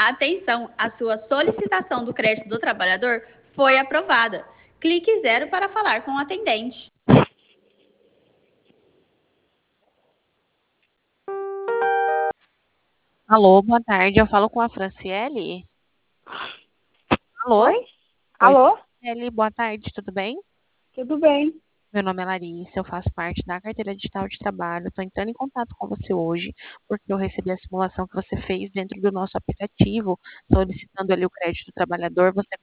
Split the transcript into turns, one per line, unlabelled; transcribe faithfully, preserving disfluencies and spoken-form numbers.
Atenção, a sua solicitação do crédito do trabalhador foi aprovada. Clique zero para falar com o atendente.
Alô, boa tarde. Eu falo com a Franciele. Alô?
Oi?
Oi,
Alô?
Franciele, boa tarde, tudo bem?
Tudo bem?
Meu nome é Larissa, eu faço parte da carteira digital de trabalho. Estou entrando em contato com você hoje, porque eu recebi a simulação que você fez dentro do nosso aplicativo, solicitando ali o crédito do trabalhador. Você